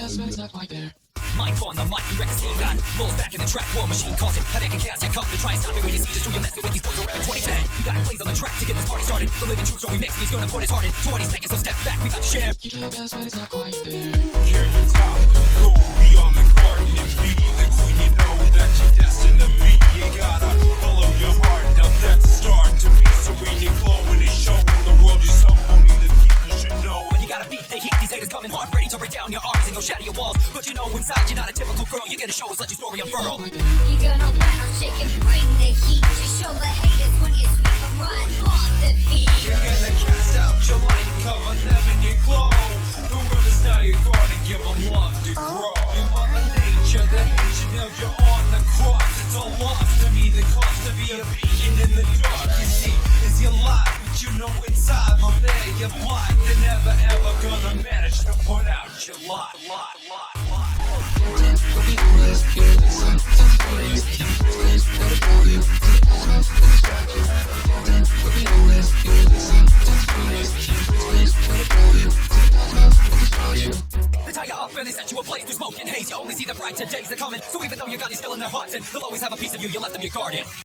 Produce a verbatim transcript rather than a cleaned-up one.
best, but it's not quite there. Mind on the mic, you wreck the scene. Got rolls back in the track, war machine causing headache and chaos. Yeah, come to try and stop it when you see this. Do you mess with these boys around twenty ten? You got plays on the track to get this party started. The living truth, so we mix. He's gonna put his heart in. twenty seconds, so step back. We got to share. You do your best, but it's not quite there. Hear the top, go beyond the garden and be the queen. You know that you're destined to be. You gotta follow your heart. Now that's the start to be serene and glowing and showing the world you're somebody that people should know. When you got a beat, they heat. These haters coming hard, ready to break down your arms and go shatter your walls. But you know inside you're not a typical girl. You get a show us, let your story unfurl. You're gonna wanna shake and bring the heat. Just show the haters when you speak and run off the beat. You're gonna cast out your light, cover them in your glow. The world is now you're gonna give them love to grow. Your mother nature, the hate you know you're on the cross. It's all lost to me, the cost to be a beacon in the dark. You see, is your life, but you know inside from there you're blind. They're never ever gonna manage to put out your lot, lot, lot, lot. They tie you up and they set you ablaze through smoke and haze. You only see the brighter days are coming. So even though you got these still in their hearts, and they'll always have a piece of you, you left them your guardian.